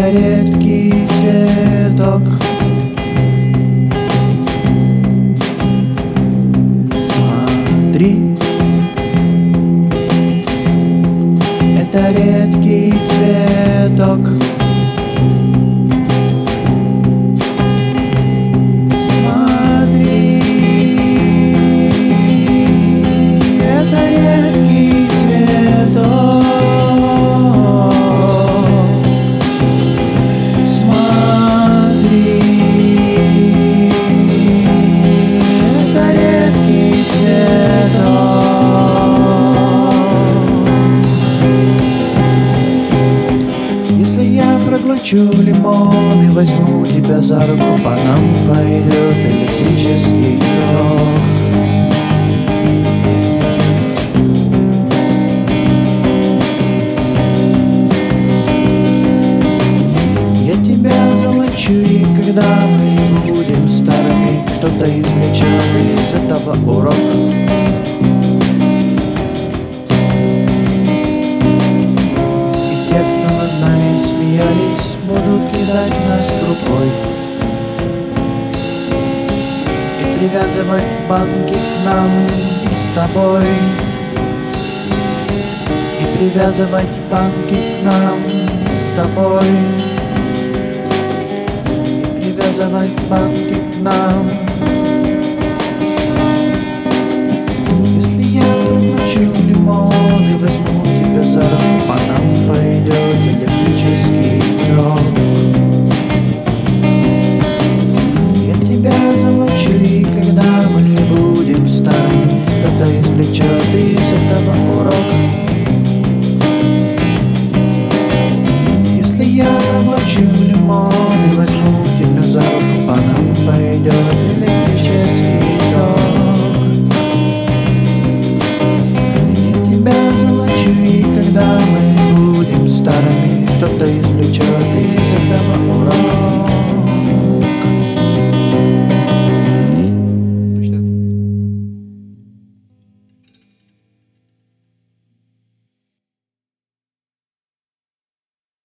Это редкий цветок. Смотри, это редкий цветок. Смотри, это редкий цветок. Смотри, это редкий цветок. Если я проглочу лимон и возьму тебя за руку, по нам пойдет электрический ток. Я тебя залечу, и когда мы будем старыми, кто-то извлечет из этого урок. Смеялись, будут кидать нас крупой и привязывать банки к нам с тобой, и привязывать банки к нам с тобой, и привязывать банки к нам. Если я проглочу лимон и возьму тебя за руку, по нам пойдет электрический ток. Я тебя залочу, и когда мы будем старыми, кто-то извлечет из этого урок. Если я проглочу лимон и возьму